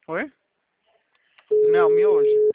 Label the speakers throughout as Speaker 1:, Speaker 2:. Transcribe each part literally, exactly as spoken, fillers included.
Speaker 1: Oi? Não, miojo.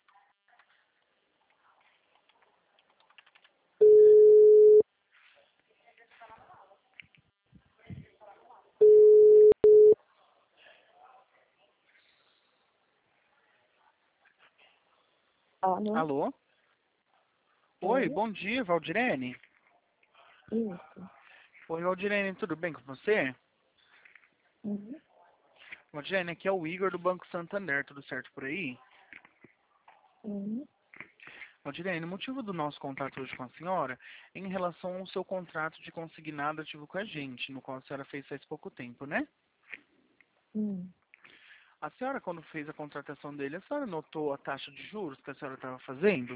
Speaker 2: Alô?
Speaker 1: Alô? Oi,
Speaker 2: Oi?
Speaker 1: bom dia, Valdirene.
Speaker 2: Isso.
Speaker 1: Oi, Valdirene, tudo bem com você?
Speaker 2: Uhum.
Speaker 1: Valdirene, aqui é o Igor do Banco Santander, tudo certo por aí?
Speaker 2: Uhum.
Speaker 1: Valdirene, o motivo do nosso contato hoje com a senhora é em relação ao seu contrato de consignado ativo com a gente, no qual a senhora fez faz pouco tempo, né?
Speaker 2: Hum.
Speaker 1: A senhora, quando fez a contratação dele, a senhora notou a taxa de juros que a senhora estava fazendo?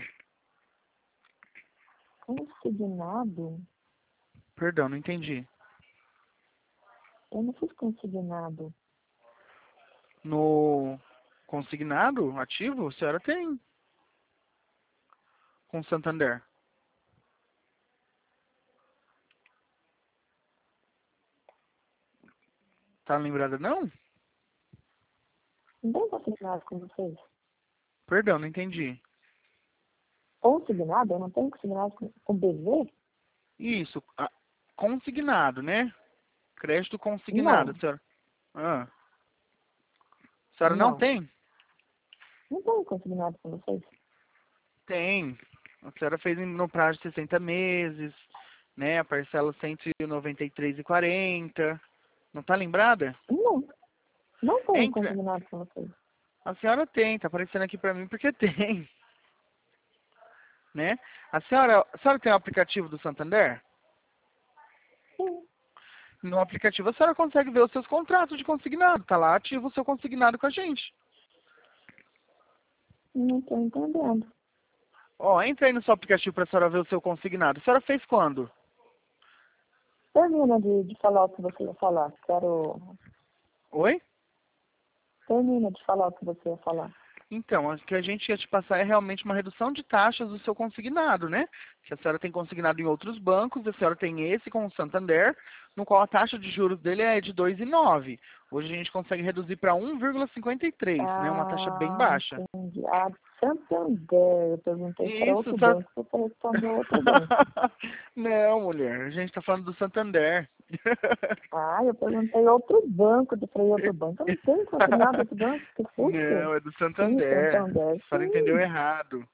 Speaker 2: Consignado?
Speaker 1: Perdão, não entendi.
Speaker 2: Eu não fiz consignado.
Speaker 1: No consignado ativo, a senhora tem com o Santander. Tá lembrada não?
Speaker 2: Não tem consignado com vocês?
Speaker 1: Perdão, não entendi.
Speaker 2: Consignado? Eu não tenho consignado com, com B V?
Speaker 1: Isso, a- consignado, né? Crédito consignado,
Speaker 2: Não.
Speaker 1: senhora. Ah, a senhora não
Speaker 2: Não.
Speaker 1: tem?
Speaker 2: Não tenho consignado com vocês.
Speaker 1: Tem. A senhora fez em- no prazo de sessenta meses, né? A parcela cento e noventa e três e quarenta. Não tá lembrada?
Speaker 2: Não. Não tenho
Speaker 1: Entra.
Speaker 2: consignado com vocês.
Speaker 1: A senhora tem, tá aparecendo aqui pra mim porque tem, né? A senhora, a senhora tem o aplicativo do Santander?
Speaker 2: Sim.
Speaker 1: No aplicativo a senhora consegue ver os seus contratos de consignado. Tá lá ativo o seu consignado com a gente.
Speaker 2: Não estou entendendo.
Speaker 1: Ó, entra aí no seu aplicativo pra senhora ver o seu consignado. A senhora fez quando?
Speaker 2: Termina de, de falar o que você ia falar. Quero...
Speaker 1: Oi?
Speaker 2: Termina de falar o que você ia falar.
Speaker 1: Então, o que a gente ia te passar é realmente uma redução de taxas do seu consignado, né? Que a senhora tem consignado em outros bancos, a senhora tem esse com o Santander, no qual a taxa de juros dele é de dois vírgula nove. Hoje a gente consegue reduzir para um vírgula cinquenta e três, né? Uma taxa bem
Speaker 2: Ah,
Speaker 1: baixa.
Speaker 2: entendi. Ah, Santander. Eu perguntei para
Speaker 1: Isso,
Speaker 2: outro
Speaker 1: só...
Speaker 2: banco, você respondeu outro banco.
Speaker 1: Não, mulher, a gente tá falando do Santander.
Speaker 2: Ah, eu perguntei outro banco, eu falei outro banco. Eu não tenho consignado outro banco, que susto.
Speaker 1: Não, é do
Speaker 2: Sim,
Speaker 1: Santander.
Speaker 2: Santander,
Speaker 1: A senhora entendeu
Speaker 2: sim.
Speaker 1: errado.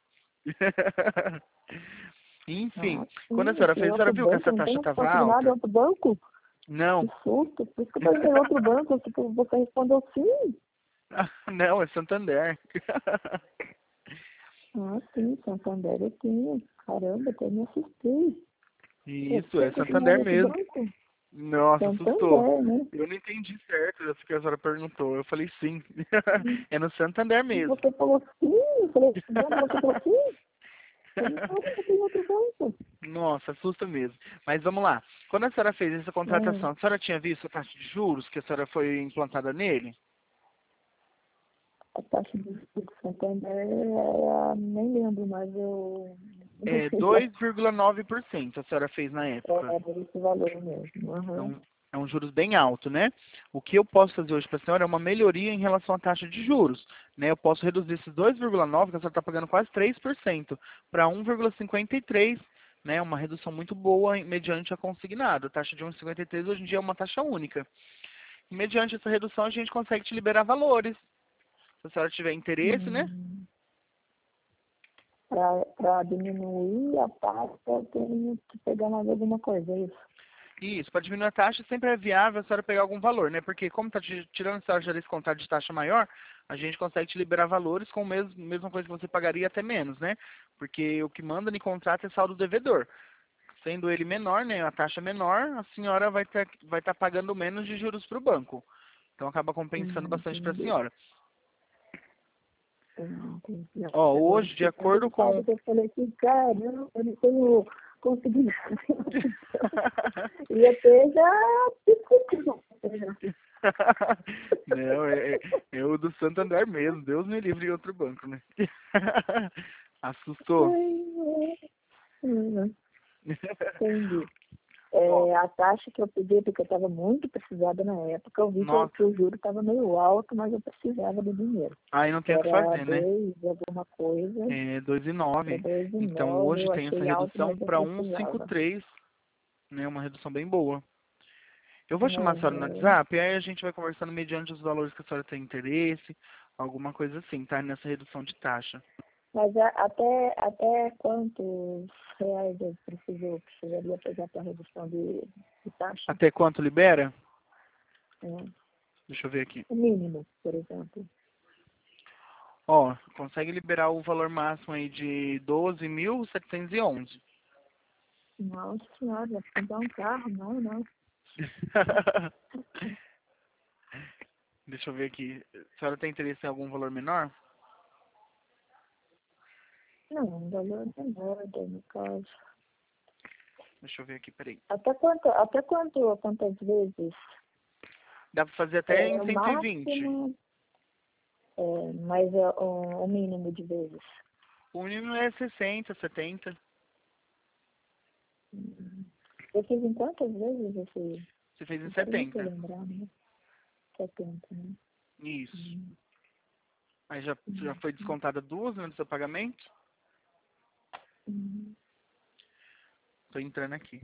Speaker 2: Ah,
Speaker 1: Enfim, quando a
Speaker 2: sim, eu
Speaker 1: senhora
Speaker 2: falei
Speaker 1: fez, a senhora
Speaker 2: outro
Speaker 1: viu que
Speaker 2: banco,
Speaker 1: essa
Speaker 2: eu não
Speaker 1: taxa
Speaker 2: tenho
Speaker 1: estava
Speaker 2: consignado
Speaker 1: alta?
Speaker 2: outro banco. Que
Speaker 1: Não.
Speaker 2: susto. Por isso que eu perguntei outro banco, que você respondeu sim.
Speaker 1: Não, é Santander.
Speaker 2: Ah, sim, Santander eu tinha. Caramba, até me assustei. Eu
Speaker 1: Isso,
Speaker 2: tinha
Speaker 1: é Santander
Speaker 2: consignado outro
Speaker 1: mesmo.
Speaker 2: banco.
Speaker 1: Nossa, assustou.
Speaker 2: Santander, né?
Speaker 1: Eu não entendi certo isso que a senhora perguntou. Eu falei sim. É no Santander
Speaker 2: E
Speaker 1: mesmo.
Speaker 2: você falou sim, eu falei, "Não, você falou sim. Eu não sabia que tem outro banco.
Speaker 1: Nossa, assusta mesmo. Mas vamos lá. Quando a senhora fez essa
Speaker 2: Hum,
Speaker 1: contratação, a senhora tinha visto a taxa de juros que a senhora foi implantada nele?
Speaker 2: a taxa de juros do Santander era, nem lembro, mas eu
Speaker 1: É dois vírgula nove por cento a senhora fez na época.
Speaker 2: era esse valor mesmo.
Speaker 1: É
Speaker 2: Uhum.
Speaker 1: um, é um juros bem alto, né? O que eu posso fazer hoje para a senhora é uma melhoria em relação à taxa de juros, né? Eu posso reduzir esses dois vírgula nove, que a senhora está pagando quase três por cento, para um vírgula cinquenta e três, né? Uma redução muito boa em- mediante a consignado. A taxa de um vírgula cinquenta e três hoje em dia é uma taxa única. E mediante essa redução a gente consegue te liberar valores. Se a senhora tiver interesse, né?
Speaker 2: Hum, para diminuir a taxa, eu tenho que pegar mais alguma coisa, é isso?
Speaker 1: Isso, para diminuir a taxa sempre é viável a senhora pegar algum valor, né? Porque como está tirando a senhora já desse contrato de taxa maior, a gente consegue te liberar valores com a mesmo, mesma coisa que você pagaria até menos, né? Porque o que manda no contrato é saldo devedor. Sendo ele menor, né? A taxa menor, a senhora vai estar vai tá pagando menos de juros para o banco. Então acaba compensando
Speaker 2: Hum,
Speaker 1: bastante para a
Speaker 2: entendi.
Speaker 1: senhora.
Speaker 2: Hum, entendi.
Speaker 1: Ó,
Speaker 2: Agora eu
Speaker 1: hoje, de
Speaker 2: fiquei tão
Speaker 1: acordo
Speaker 2: preocupada
Speaker 1: com...
Speaker 2: que eu falei assim, caramba, eu não tenho conseguido. E até já discutiu.
Speaker 1: Não, é, é é o do Santander mesmo. Deus me livre em outro banco, né? Assustou.
Speaker 2: Hum, entendi.
Speaker 1: Ó,
Speaker 2: É, a taxa que eu pedi, porque eu estava muito precisada na época, eu vi que,
Speaker 1: nossa,
Speaker 2: que o juro estava meio alto, mas eu precisava do dinheiro.
Speaker 1: aí não tem o que
Speaker 2: Era
Speaker 1: fazer, né?
Speaker 2: dois, alguma coisa,
Speaker 1: É dois e
Speaker 2: era
Speaker 1: nove.
Speaker 2: dois e
Speaker 1: Então
Speaker 2: nove,
Speaker 1: hoje
Speaker 2: eu
Speaker 1: tem essa
Speaker 2: achei alto,
Speaker 1: redução
Speaker 2: mas eu
Speaker 1: para um vírgula cinquenta e
Speaker 2: precisava.
Speaker 1: três, né? Uma redução bem boa. Eu vou chamar a senhora no
Speaker 2: É,
Speaker 1: WhatsApp e aí a gente vai conversando mediante os valores que a senhora tem interesse, alguma coisa assim, tá? Nessa redução de taxa.
Speaker 2: mas a- até, até quantos reais eu preciso, precisaria pegar para redução de, de taxa?
Speaker 1: Até quanto libera?
Speaker 2: É,
Speaker 1: Deixa eu ver aqui.
Speaker 2: o mínimo, por exemplo.
Speaker 1: Ó, consegue liberar o valor máximo aí de doze mil setecentos e onze.
Speaker 2: Nossa senhora, vou comprar um carro, não, não.
Speaker 1: Deixa eu ver aqui. A senhora tem interesse em algum valor menor?
Speaker 2: Não, um valor menor, daí, no caso.
Speaker 1: Deixa eu ver aqui, peraí.
Speaker 2: Até quanto, até quanto, quantas vezes?
Speaker 1: Dá pra fazer até
Speaker 2: É,
Speaker 1: em
Speaker 2: o
Speaker 1: cento e vinte.
Speaker 2: máximo, é, mas é, o, o mínimo de vezes.
Speaker 1: O mínimo é sessenta, setenta.
Speaker 2: Hum. Eu fiz em quantas vezes esse?
Speaker 1: Você fez em
Speaker 2: Agora eu não tô
Speaker 1: setenta.
Speaker 2: lembrando, né? setenta, né?
Speaker 1: Isso.
Speaker 2: Hum,
Speaker 1: Aí já, já
Speaker 2: hum,
Speaker 1: foi descontada duas, né, do seu pagamento.
Speaker 2: hum.
Speaker 1: Tô entrando aqui.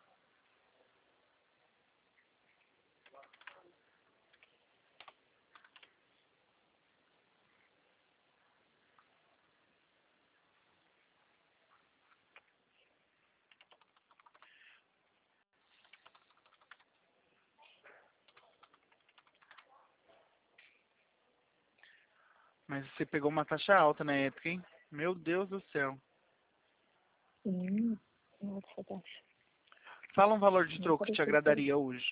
Speaker 1: Mas você pegou uma taxa alta na época, hein? Meu Deus do céu.
Speaker 2: Sim, nossa, tá.
Speaker 1: Fala um valor de
Speaker 2: Não
Speaker 1: troco que te
Speaker 2: parecia que...
Speaker 1: agradaria hoje.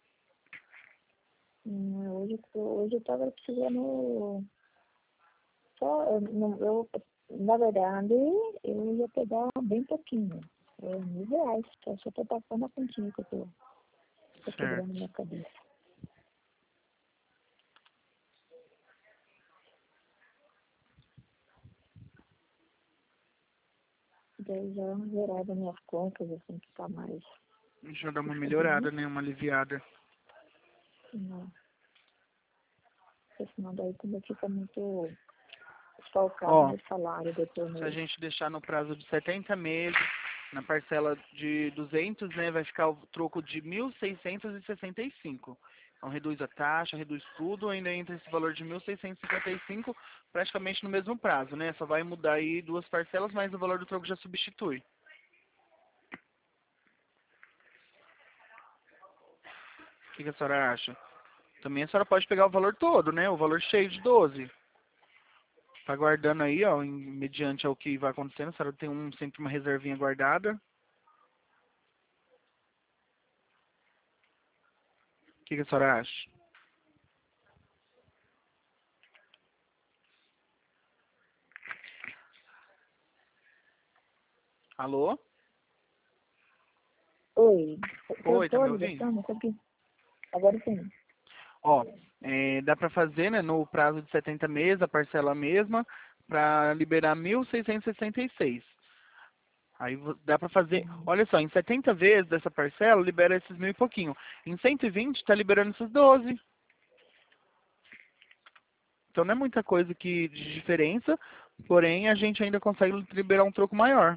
Speaker 2: Hum, hoje, eu tô- hoje eu tava precisando... Só, eu, não- eu, na verdade, eu ia pegar bem pouquinho. É, mil reais, só, só tô passando a continha que eu tô, tô quebrando
Speaker 1: Certo.
Speaker 2: minha cabeça. Daí já zerada minhas contas, assim, que tá mais
Speaker 1: Deixa eu dar uma
Speaker 2: puxadinho.
Speaker 1: melhorada, né? Uma aliviada.
Speaker 2: Não, porque senão daí também fica muito desfalcado
Speaker 1: Ó,
Speaker 2: meu salário depois
Speaker 1: se a
Speaker 2: mês.
Speaker 1: gente deixar no prazo de setenta meses, na parcela de duzentos, né, vai ficar o troco de mil seiscentos e sessenta e cinco. Então reduz a taxa, reduz tudo, ainda entra esse valor de mil seiscentos e cinquenta e cinco praticamente no mesmo prazo, né? Só vai mudar aí duas parcelas, mas o valor do troco já substitui. O que que a senhora acha? Também a senhora pode pegar o valor todo, né? O valor cheio de doze. Tá guardando aí, ó, em, mediante ao que vai acontecendo. A senhora tem um, sempre uma reservinha guardada. O que que a senhora acha? Alô?
Speaker 2: Oi,
Speaker 1: Oi, tá
Speaker 2: cortou a
Speaker 1: me ouvindo?
Speaker 2: ligação, não sei o que. Agora sim.
Speaker 1: Ó, é, dá para fazer, né, no prazo de setenta meses, a parcela mesma, para liberar mil seiscentos e sessenta e seis. Aí vo- dá para fazer, olha só, em setenta vezes dessa parcela, libera esses mil e pouquinho. Em cento e vinte, está liberando esses doze. Então não é muita coisa que, de diferença, porém a gente ainda consegue liberar um troco maior.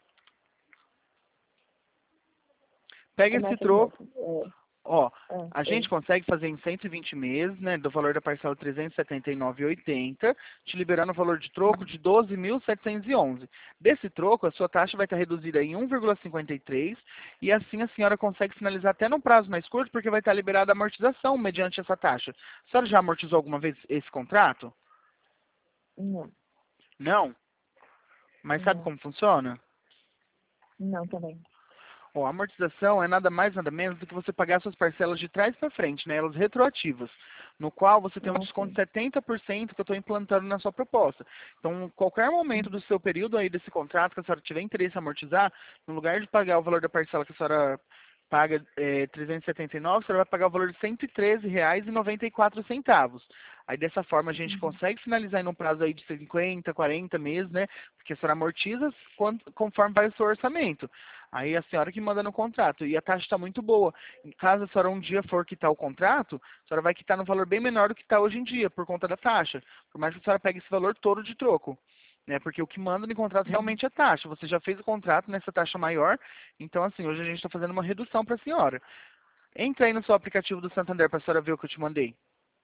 Speaker 1: Pega esse
Speaker 2: Começa de novo.
Speaker 1: troco.
Speaker 2: É,
Speaker 1: Ó,
Speaker 2: ah,
Speaker 1: a
Speaker 2: oi.
Speaker 1: gente consegue fazer em cento e vinte meses, né, do valor da parcela trezentos e setenta e nove reais e oitenta centavos, te liberando o valor de troco de doze mil setecentos e onze. Desse troco, a sua taxa vai estar reduzida em um vírgula cinquenta e três e assim a senhora consegue finalizar até num prazo mais curto, porque vai estar liberada a amortização mediante essa taxa. A senhora já amortizou alguma vez esse contrato?
Speaker 2: Não,
Speaker 1: Não? Mas sabe
Speaker 2: não,
Speaker 1: como funciona?
Speaker 2: não também.
Speaker 1: Ó, a amortização é nada mais, nada menos do que você pagar suas parcelas de trás para frente, né? Elas retroativas, no qual você tem um
Speaker 2: Ah,
Speaker 1: desconto de
Speaker 2: sim.
Speaker 1: setenta por cento que eu estou implantando na sua proposta. Então, qualquer momento
Speaker 2: Hum,
Speaker 1: do seu período aí desse contrato que a senhora tiver interesse em amortizar, no lugar de pagar o valor da parcela que a senhora paga é, trezentos e setenta e nove, a senhora vai pagar o valor de cento e treze reais e noventa e quatro centavos. Aí dessa forma a gente
Speaker 2: uhum.
Speaker 1: consegue finalizar em um prazo aí de cinquenta, quarenta meses, né? Porque a senhora amortiza quando- conforme vai o seu orçamento. Aí a senhora que manda no contrato. E a taxa está muito boa. Caso a senhora um dia for quitar o contrato, a senhora vai quitar no valor bem menor do que está hoje em dia, por conta da taxa. Por mais que a senhora pegue esse valor todo de troco. Né? Porque o que manda no contrato realmente é taxa. Você já fez o contrato nessa taxa maior. Então, assim, hoje a gente está fazendo uma redução para a senhora. Entra aí no seu aplicativo do Santander para a senhora ver o que eu te mandei.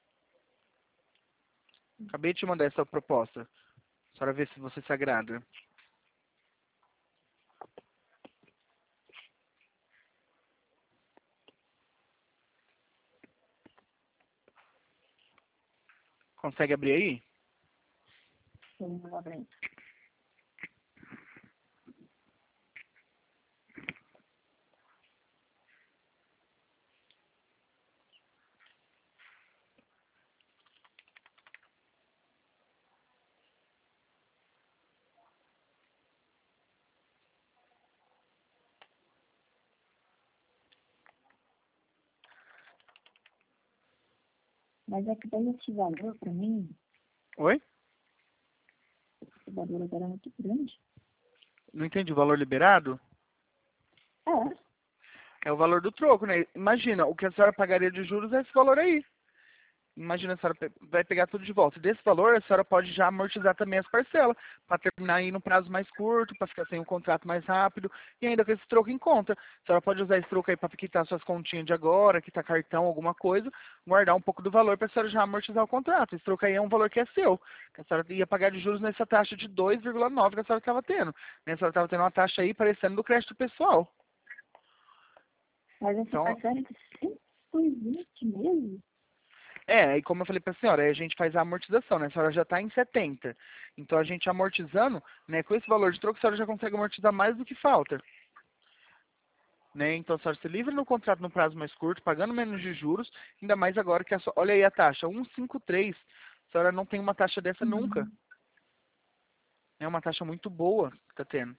Speaker 1: Acabei de te mandar essa proposta. A senhora ver se você se agrada. Consegue abrir aí?
Speaker 2: Sim, eu abri. Mas é que daí esse valor, para mim,
Speaker 1: Oi?
Speaker 2: esse valor agora é muito grande.
Speaker 1: Não entendi. O valor liberado?
Speaker 2: É.
Speaker 1: É o valor do troco, né? Imagina, o que a senhora pagaria de juros é esse valor aí. Imagina, a senhora pe- vai pegar tudo de volta. E desse valor, a senhora pode já amortizar também as parcelas, para terminar aí no prazo mais curto, para ficar sem o contrato mais rápido, e ainda com esse troco em conta. A senhora pode usar esse troco aí para quitar suas continhas de agora, quitar cartão, alguma coisa, guardar um pouco do valor para a senhora já amortizar o contrato. Esse troco aí é um valor que é seu, que a senhora ia pagar de juros nessa taxa de dois vírgula nove que a senhora estava tendo. Né? A senhora estava tendo uma taxa aí parecendo do crédito pessoal.
Speaker 2: Mas essa
Speaker 1: Então,
Speaker 2: parcela de cento e vinte meses?
Speaker 1: é, e como eu falei para a senhora, aí a gente faz a amortização, né? A senhora já está em setenta. Então a gente amortizando, né, com esse valor de troco, a senhora já consegue amortizar mais do que falta. Né? Então a senhora se livra no contrato no prazo mais curto, pagando menos de juros, ainda mais agora que a sua, olha aí a taxa, cento e cinquenta e três. A senhora não tem uma taxa dessa nunca.
Speaker 2: Uhum.
Speaker 1: É uma taxa muito boa que tá tendo.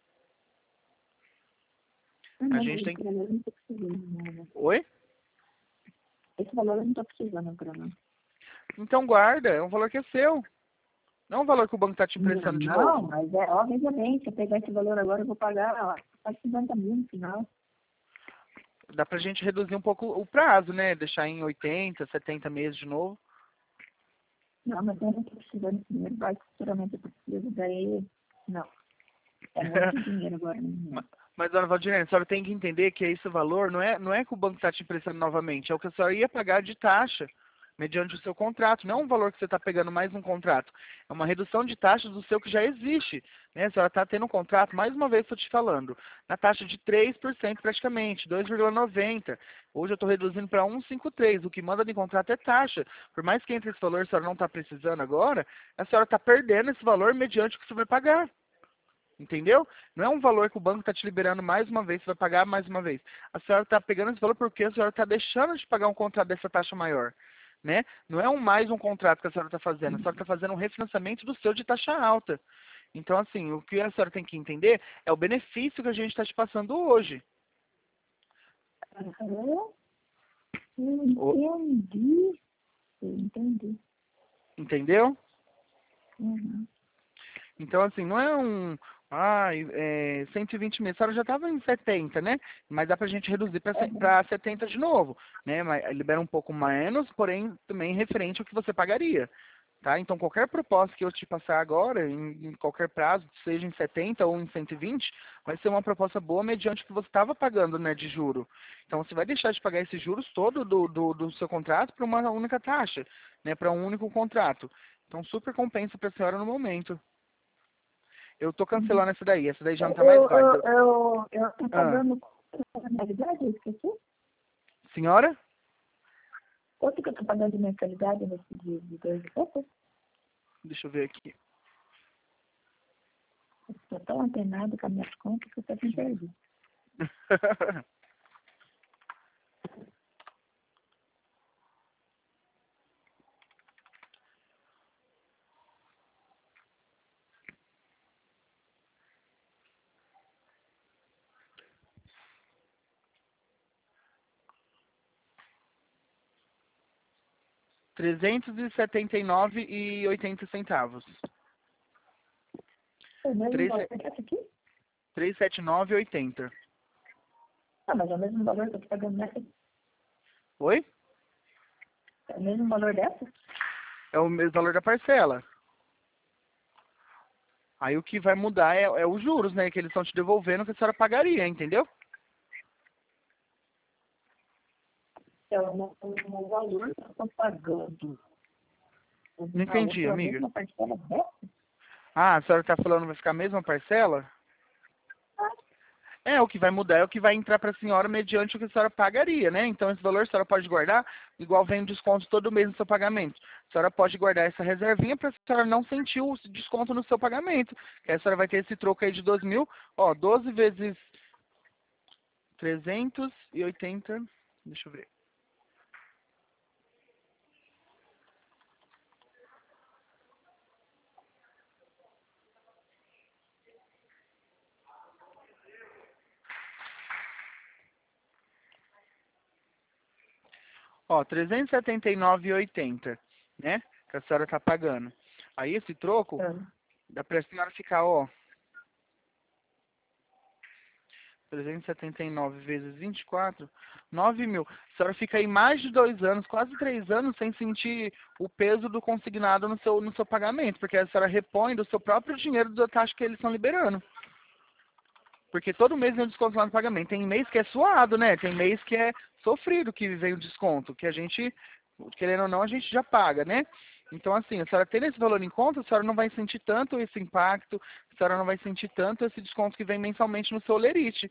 Speaker 2: Ah,
Speaker 1: A
Speaker 2: não, mas
Speaker 1: gente
Speaker 2: esse
Speaker 1: tem.
Speaker 2: valor eu não estou precisando, não, né?
Speaker 1: Oi?
Speaker 2: Esse valor eu não estou precisando, Bruno.
Speaker 1: Então guarda, é um valor que é seu. Não é um valor que o banco está te
Speaker 2: Não,
Speaker 1: emprestando de
Speaker 2: não,
Speaker 1: novo.
Speaker 2: mas é, obviamente, se eu pegar esse valor agora, eu vou pagar ó, quase cinquenta mil no final.
Speaker 1: Dá pra gente reduzir um pouco o prazo, né? Deixar em oitenta, setenta meses de novo.
Speaker 2: Não, mas eu não estou precisando de dinheiro, vai que futuramente eu preciso, daí, não. É muito dinheiro agora,
Speaker 1: Ma-
Speaker 2: menina.
Speaker 1: Mas, dona Valdirene, a senhora tem que entender que esse valor não é, não é que o banco está te emprestando novamente, é o que a senhora ia pagar de taxa, mediante o seu contrato. Não é um valor que você está pegando mais um contrato. É uma redução de taxa do seu que já existe. Né? A senhora está tendo um contrato, mais uma vez estou te falando, na taxa de três por cento praticamente, dois vírgula noventa. Hoje eu estou reduzindo para um vírgula cinquenta e três. O que manda de contrato é taxa. Por mais que entre esse valor a senhora não está precisando agora, a senhora está perdendo esse valor mediante o que você vai pagar. Entendeu? Não é um valor que o banco está te liberando mais uma vez, você vai pagar mais uma vez. A senhora está pegando esse valor porque a senhora está deixando de pagar um contrato dessa taxa maior. Né? Não é um mais um contrato que a senhora está fazendo, a senhora está fazendo um refinanciamento do seu de taxa alta. Então, assim, o que a senhora tem que entender é o benefício que a gente está te passando hoje.
Speaker 2: Eu
Speaker 1: O-
Speaker 2: entendi. Eu entendi.
Speaker 1: Entendeu?
Speaker 2: Uhum.
Speaker 1: Então, assim, não é um. Ah, é, cento e vinte mil. A senhora já estava em setenta, né? Mas dá pra gente reduzir
Speaker 2: Uhum.
Speaker 1: para setenta de novo, né? Mas libera um pouco menos, porém também referente ao que você pagaria. Tá? Então, qualquer proposta que eu te passar agora, em, em qualquer prazo, seja em setenta ou em cento e vinte, vai ser uma proposta boa mediante o que você estava pagando, né, de juro. Então, você vai deixar de pagar esses juros todo do, do, do seu contrato para uma única taxa, né, para um único contrato. Então, super compensa para a senhora no momento. Eu tô
Speaker 2: Uhum.
Speaker 1: cancelando essa daí. Essa daí já não tá mais
Speaker 2: Eu, eu,
Speaker 1: válida.
Speaker 2: eu, eu tô
Speaker 1: Ah,
Speaker 2: pagando a mensalidade, eu esqueci.
Speaker 1: senhora?
Speaker 2: Quanto que eu tô pagando de mensalidade nesse dia de dois e pouco?
Speaker 1: Deixa eu ver aqui.
Speaker 2: Eu tô tão antenado com as minhas contas que eu tô sem perdido.
Speaker 1: trezentos e setenta e nove e oitenta centavos.
Speaker 2: O mesmo
Speaker 1: Três-
Speaker 2: valor que essa aqui?
Speaker 1: trezentos e setenta e nove e oitenta.
Speaker 2: Ah, mas é o mesmo valor que eu tô pagando nessa?
Speaker 1: Oi?
Speaker 2: É o mesmo valor dessa?
Speaker 1: É o mesmo valor da parcela. Aí o que vai mudar é, é os juros, né? Que eles estão te devolvendo que a senhora pagaria, entendeu?
Speaker 2: É o no- o valor que eu tô pagando.
Speaker 1: Não
Speaker 2: Na
Speaker 1: entendi,
Speaker 2: outra, a
Speaker 1: amiga.
Speaker 2: mesma parcela dessa?
Speaker 1: Ah, a senhora tá falando que vai ficar a mesma parcela? É, o que vai mudar é o que vai entrar para a senhora mediante o que a senhora pagaria, né? Então, esse valor a senhora pode guardar, igual vem o desconto todo mês no seu pagamento. A senhora pode guardar essa reservinha para a senhora não sentir o desconto no seu pagamento. Que aí a senhora vai ter esse troco aí de dois mil, ó, doze vezes trezentos e oitenta, deixa eu ver. Ó, trezentos e setenta e nove e oitenta, né? Que a senhora tá pagando. Aí esse troco,
Speaker 2: Ah,
Speaker 1: dá pra senhora ficar, ó, trezentos e setenta e nove vezes vinte e quatro, nove mil. A senhora fica aí mais de dois anos, quase três anos, sem sentir o peso do consignado no seu, no seu pagamento, porque a senhora repõe do seu próprio dinheiro da taxa que eles estão liberando. Porque todo mês vem um desconto lá no pagamento. Tem mês que é suado, né? Tem mês que é sofrido que vem o desconto, que a gente, querendo ou não, a gente já paga, né? Então, assim, a senhora tendo esse valor em conta, a senhora não vai sentir tanto esse impacto, a senhora não vai sentir tanto esse desconto que vem mensalmente no seu lerite.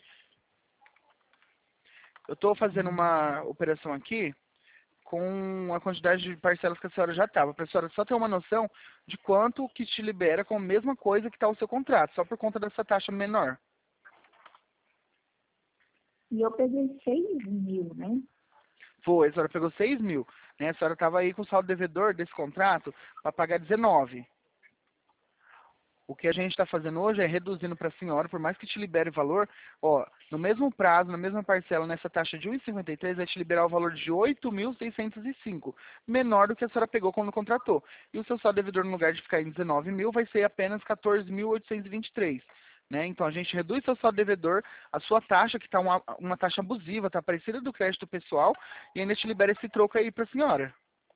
Speaker 1: Eu estou fazendo uma operação aqui com a quantidade de parcelas que a senhora já estava, para a senhora só ter uma noção de quanto que te libera com a mesma coisa que está o seu contrato, só por conta dessa taxa menor.
Speaker 2: e eu peguei seis mil, né?
Speaker 1: Foi, a senhora pegou seis mil, né? A senhora estava aí com o saldo devedor desse contrato para pagar dezenove. O que a gente está fazendo hoje é reduzindo para a senhora, por mais que te libere o valor, ó, no mesmo prazo, na mesma parcela, nessa taxa de um vírgula cinquenta e três, vai te liberar o valor de oito mil seiscentos e cinco, menor do que a senhora pegou quando contratou. E o seu saldo devedor, no lugar de ficar em dezenove mil, vai ser apenas quatorze mil oitocentos e vinte e três. Né? Então a gente reduz seu saldo devedor, a sua taxa, que está uma, uma taxa abusiva, está parecida do crédito pessoal, e ainda te libera esse troco aí para a senhora.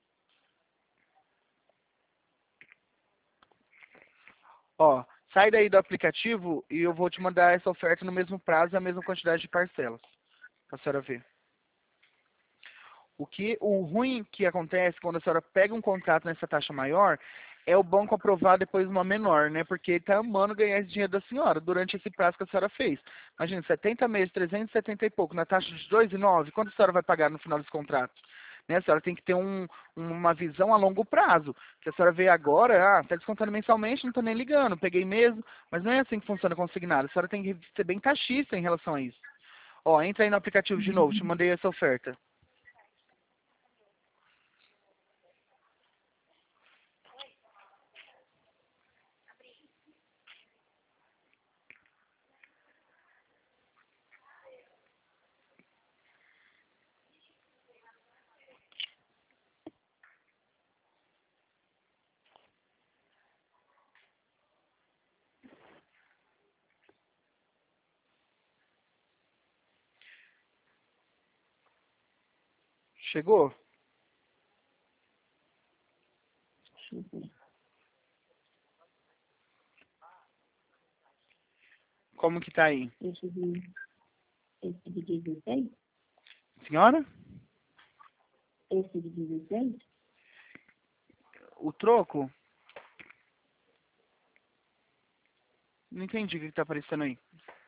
Speaker 1: Ó, sai daí do aplicativo e eu vou te mandar essa oferta no mesmo prazo e a mesma quantidade de parcelas, pra senhora ver. O que, o ruim que acontece quando a senhora pega um contrato nessa taxa maior é o banco aprovar depois uma menor, né? Porque ele tá amando ganhar esse dinheiro da senhora durante esse prazo que a senhora fez. Imagina, setenta meses, trezentos e setenta e pouco, na taxa de dois vírgula nove, quanto a senhora vai pagar no final desse contrato? Né? A senhora tem que ter um, uma visão a longo prazo. Se a senhora vê agora, ah, tá descontando mensalmente, não tô nem ligando, peguei mesmo, mas não é assim que funciona consignado. A senhora tem que ser bem taxista em relação a isso. Ó, entra aí no aplicativo de novo, te mandei essa oferta. Chegou?
Speaker 2: Deixa eu ver.
Speaker 1: Como que tá aí?
Speaker 2: Esse de, esse de dezesseis?
Speaker 1: Senhora?
Speaker 2: Esse de dezesseis?
Speaker 1: O troco? Não entendi o que que tá aparecendo aí.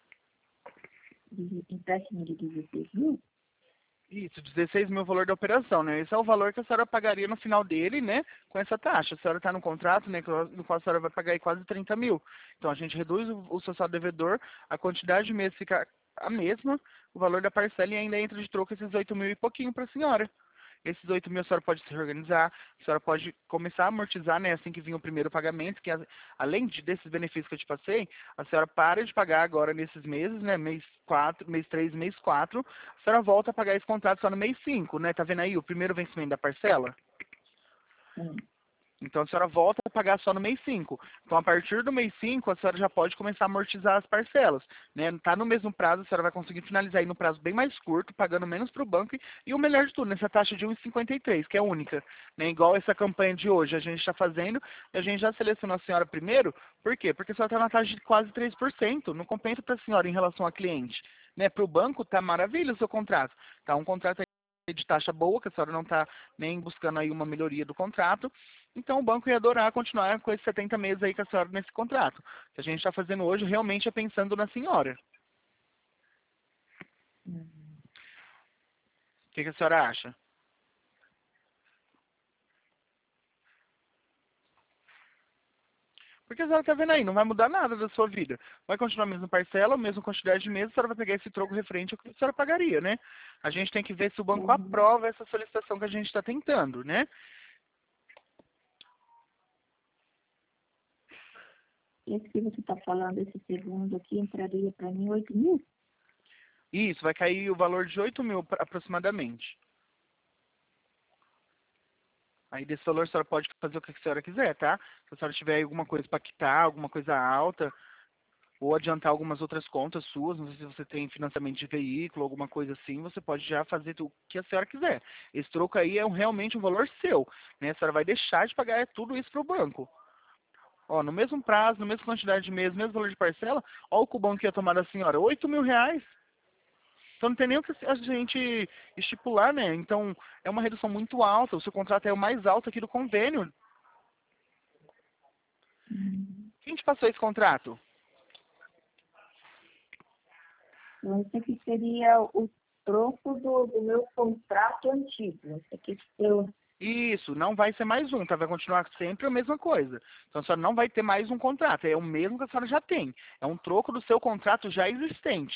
Speaker 2: De, empréstimo de dezesseis mil?
Speaker 1: Isso, dezesseis mil o valor da operação, né? Esse é o valor que a senhora pagaria no final dele, né? Com essa taxa. A senhora está no contrato, né? No qual a senhora vai pagar aí quase trinta mil. Então a gente reduz o, o seu saldo devedor, a quantidade de meses fica a mesma, o valor da parcela e ainda entra de troco esses oito mil e pouquinho para a senhora. Esses oito mil a senhora pode se reorganizar, a senhora pode começar a amortizar, né, assim que vir o primeiro pagamento, que a- além de, desses benefícios que eu te passei, a senhora para de pagar agora nesses meses, né, mês quatro, mês três, mês quatro, a senhora volta a pagar esse contrato só no mês cinco, né, tá vendo aí o primeiro vencimento da parcela?
Speaker 2: Hum.
Speaker 1: Então a senhora volta pagar só no mês cinco. Então, a partir do mês cinco, a senhora já pode começar a amortizar as parcelas. Né? Tá no mesmo prazo, a senhora vai conseguir finalizar aí no prazo bem mais curto, pagando menos para o banco. E, e o melhor de tudo, nessa taxa de um vírgula cinquenta e três, que é única. Né? Igual essa campanha de hoje, a gente está fazendo, e a gente já selecionou a senhora primeiro. Por quê? Porque a senhora está na taxa de quase três por cento. Não compensa para a senhora em relação a cliente. Né? Para o banco, tá maravilha o seu contrato. Tá um contrato de taxa boa, que a senhora não está nem buscando aí uma melhoria do contrato. Então, o banco ia adorar continuar com esses setenta meses aí com a senhora nesse contrato. O que a gente está fazendo hoje realmente é pensando na senhora.
Speaker 2: Uhum.
Speaker 1: O que, que a senhora acha? Porque a senhora está vendo aí, não vai mudar nada da sua vida. Vai continuar a mesma parcela, a mesma quantidade de meses, a senhora vai pegar esse troco referente ao que a senhora pagaria, né? A gente tem que ver se o banco
Speaker 2: Uhum.
Speaker 1: aprova essa solicitação que a gente está tentando, né?
Speaker 2: Esse que você está falando, esse segundo aqui, entraria para mim oito mil?
Speaker 1: Isso, vai cair o valor de oito mil aproximadamente. Aí desse valor a senhora pode fazer o que a senhora quiser, tá? Se a senhora tiver aí alguma coisa para quitar, alguma coisa alta, ou adiantar algumas outras contas suas, não sei se você tem financiamento de veículo, alguma coisa assim, você pode já fazer o que a senhora quiser. Esse troco aí é um, realmente um valor seu, né? A senhora vai deixar de pagar tudo isso para o banco. Ó, no mesmo prazo, na mesma quantidade de meses, mesmo valor de parcela, ó o que o banco ia tomar da senhora, oito mil reais. Então não tem nem o que a gente estipular, né? Então é uma redução muito alta, o seu contrato é o mais alto aqui do convênio.
Speaker 2: Uhum.
Speaker 1: Quem te passou esse contrato?
Speaker 2: Então, esse aqui seria o troco do, do meu contrato antigo. Esse aqui eu...
Speaker 1: Isso, não vai ser mais um, tá? Vai continuar sempre a mesma coisa. Então a senhora não vai ter mais um contrato, é o mesmo que a senhora já tem. É um troco do seu contrato já existente.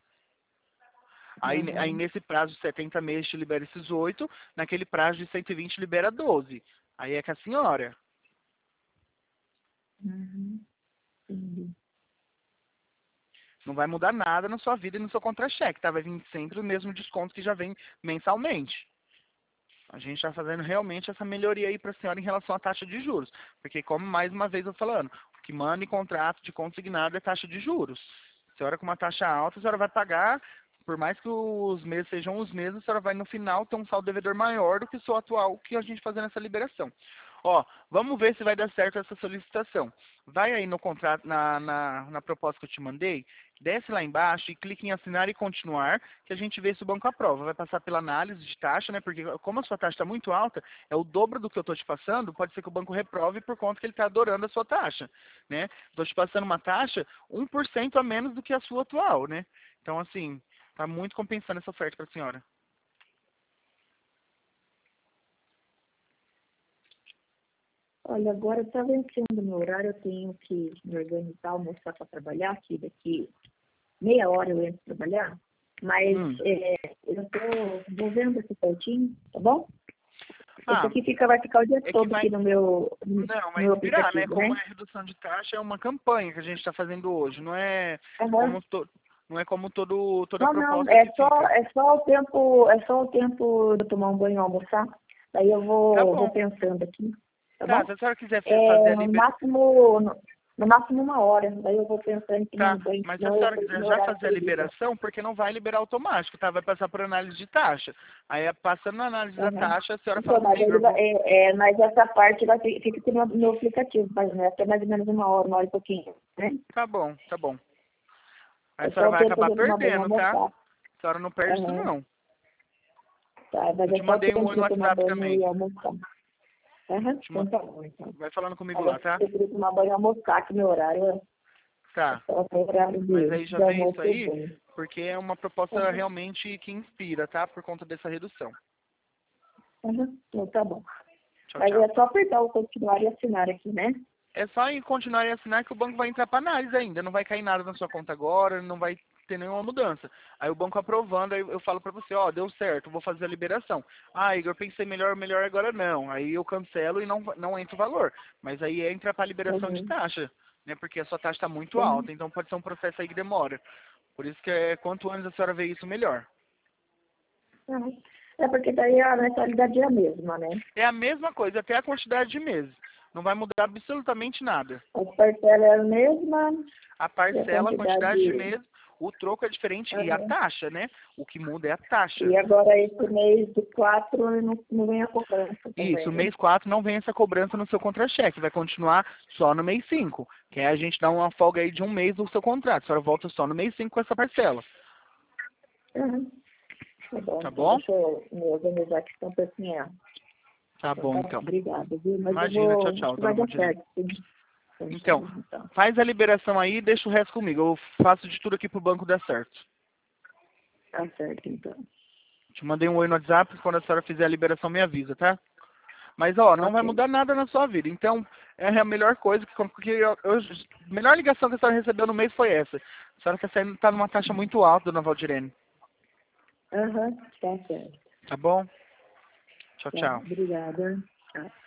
Speaker 1: Aí, aí
Speaker 2: Uhum.
Speaker 1: nesse prazo de setenta meses te libera esses oito, naquele prazo de cento e vinte libera doze. Aí é com a senhora.
Speaker 2: Uhum. Entendi.
Speaker 1: Não vai mudar nada na sua vida e no seu contra-cheque, tá? Vai vir sempre o mesmo desconto que já vem mensalmente. A gente está fazendo realmente essa melhoria aí para a senhora em relação à taxa de juros. Porque, como mais uma vez eu falando, o que manda em contrato de consignado é taxa de juros. A senhora com uma taxa alta, a senhora vai pagar, por mais que os meses sejam os mesmos, a senhora vai no final ter um saldo devedor maior do que o seu atual, que a gente fazendo essa liberação. Ó, vamos ver se vai dar certo essa solicitação. Vai aí no contrato, na, na, na proposta que eu te mandei, desce lá embaixo e clique em assinar e continuar, que a gente vê se o banco aprova. Vai passar pela análise de taxa, né? Porque como a sua taxa está muito alta, é o dobro do que eu estou te passando, pode ser que o banco reprove por conta que ele está adorando a sua taxa, né? Estou te passando uma taxa um por cento a menos do que a sua atual, né? Então, assim, está muito compensando essa oferta para a senhora.
Speaker 2: Olha, agora está vencendo meu horário, eu tenho que me organizar, almoçar para trabalhar, que daqui meia hora eu entro trabalhar, mas
Speaker 1: Hum.
Speaker 2: é, eu estou vou vendo aqui certinho, tá bom? Esse
Speaker 1: Ah,
Speaker 2: aqui fica, vai ficar o dia
Speaker 1: é que
Speaker 2: todo
Speaker 1: vai...
Speaker 2: aqui no meu, no
Speaker 1: Não, vai
Speaker 2: meu
Speaker 1: expirar, né?
Speaker 2: aplicativo,
Speaker 1: Como
Speaker 2: né?
Speaker 1: é redução de taxa, é uma campanha que a gente está fazendo hoje. Não é
Speaker 2: Aham.
Speaker 1: como, to... não é como todo, toda
Speaker 2: Não, não,
Speaker 1: proposta
Speaker 2: é
Speaker 1: que
Speaker 2: só,
Speaker 1: fica.
Speaker 2: é só o tempo, é só o tempo de eu tomar um banho e almoçar. Daí eu
Speaker 1: Tá
Speaker 2: vou, vou
Speaker 1: bom.
Speaker 2: pensando aqui, tá
Speaker 1: Tá, se
Speaker 2: bom?
Speaker 1: a senhora quiser fe- fazer a
Speaker 2: É, no
Speaker 1: liberação.
Speaker 2: máximo, no, no máximo uma hora. Daí eu vou pensando em tomar
Speaker 1: Tá,
Speaker 2: um banho,
Speaker 1: mas se a
Speaker 2: senão eu
Speaker 1: senhora
Speaker 2: perco
Speaker 1: quiser
Speaker 2: meu
Speaker 1: já
Speaker 2: horário
Speaker 1: fazer a
Speaker 2: serviço.
Speaker 1: liberação, porque não vai liberar automático, tá? Vai passar por análise de taxa. Aí, é passando na análise da
Speaker 2: Uhum.
Speaker 1: taxa, a senhora fala
Speaker 2: Então, mas,
Speaker 1: comigo,
Speaker 2: ele
Speaker 1: eu
Speaker 2: vai,
Speaker 1: vou...
Speaker 2: é, é, mas essa parte vai ter, fica aqui no, no aplicativo, mas né, até mais ou menos uma hora, uma hora e pouquinho, né?
Speaker 1: Tá bom, tá bom. Aí
Speaker 2: É
Speaker 1: a
Speaker 2: só
Speaker 1: senhora
Speaker 2: o
Speaker 1: vai
Speaker 2: tempo de
Speaker 1: acabar
Speaker 2: eu tomar banho e
Speaker 1: perdendo, tá?
Speaker 2: almoçar.
Speaker 1: A senhora não perde isso,
Speaker 2: Uhum.
Speaker 1: não.
Speaker 2: Tá, mas
Speaker 1: Eu
Speaker 2: é
Speaker 1: te
Speaker 2: só o
Speaker 1: mandei um
Speaker 2: tempo
Speaker 1: oi
Speaker 2: de
Speaker 1: no
Speaker 2: eu tomar
Speaker 1: WhatsApp
Speaker 2: banho e
Speaker 1: também.
Speaker 2: almoçar. Uhum.
Speaker 1: Te
Speaker 2: Então
Speaker 1: ma-
Speaker 2: tá bom, então.
Speaker 1: Vai falando comigo
Speaker 2: Mas
Speaker 1: lá, tá?
Speaker 2: eu queria tomar banho e almoçar, que meu horário é é
Speaker 1: Tá.
Speaker 2: só o horário
Speaker 1: Mas
Speaker 2: de,
Speaker 1: aí já
Speaker 2: de
Speaker 1: vê isso
Speaker 2: almoço e
Speaker 1: aí,
Speaker 2: banho.
Speaker 1: porque é uma proposta
Speaker 2: Uhum.
Speaker 1: realmente que inspira, tá? Por conta dessa redução.
Speaker 2: Uhum. Então tá bom.
Speaker 1: Tchau,
Speaker 2: Mas
Speaker 1: tchau.
Speaker 2: é só apertar o continuar e assinar aqui, né?
Speaker 1: É só em continuar e assinar que o banco vai entrar para análise ainda. Não vai cair nada na sua conta agora, não vai ter nenhuma mudança. Aí o banco aprovando, aí eu falo para você, ó, deu certo, vou fazer a liberação. Ah, Igor, pensei melhor, melhor agora não. Aí eu cancelo e não, não entra o valor. Mas aí entra para liberação de
Speaker 2: Uhum.
Speaker 1: taxa, né? Porque a sua taxa está muito
Speaker 2: Uhum.
Speaker 1: alta, então pode ser um processo aí que demora. Por isso que é, quanto antes a senhora vê isso, melhor.
Speaker 2: Uhum. É porque daí a mensalidade é a mesma, né?
Speaker 1: É a mesma coisa, até a quantidade de meses. Não vai mudar absolutamente nada.
Speaker 2: As parcelas é a mesma?
Speaker 1: A parcela, a quantidade de mês, o troco é diferente
Speaker 2: uhum.
Speaker 1: e a taxa, né? O que muda é a taxa.
Speaker 2: E agora esse mês de quatro não, não vem a cobrança também.
Speaker 1: Isso, o mês quatro não vem essa cobrança no seu contra-cheque, vai continuar só no mês cinco. Que aí a gente dá uma folga aí de um mês do seu contrato. A senhora volta só no mês cinco com essa parcela.
Speaker 2: Uhum. Tá bom,
Speaker 1: Tá
Speaker 2: então
Speaker 1: bom?
Speaker 2: deixa eu me organizar aqui com a pecinha.
Speaker 1: Tá bom, então.
Speaker 2: Obrigada, viu? Mas
Speaker 1: Imagina,
Speaker 2: eu vou,
Speaker 1: tchau, tchau,
Speaker 2: vai
Speaker 1: dona
Speaker 2: dar
Speaker 1: Valdirene.
Speaker 2: certo, sim.
Speaker 1: Então,
Speaker 2: então,
Speaker 1: faz a liberação aí e deixa o resto comigo. Eu faço de tudo aqui pro banco dar certo.
Speaker 2: tá certo, então.
Speaker 1: Te mandei um oi no WhatsApp, quando a senhora fizer a liberação me avisa, tá? Mas, ó, não vai
Speaker 2: Ok.
Speaker 1: mudar nada na sua vida. Então, é a melhor coisa, que porque eu, eu- a melhor ligação que a senhora recebeu no mês foi essa. A senhora está saindo, tá numa taxa muito alta, dona Valdirene.
Speaker 2: Aham, tá certo.
Speaker 1: Tá bom? Tchau,
Speaker 2: Tá,
Speaker 1: tchau.
Speaker 2: obrigada. Tchau.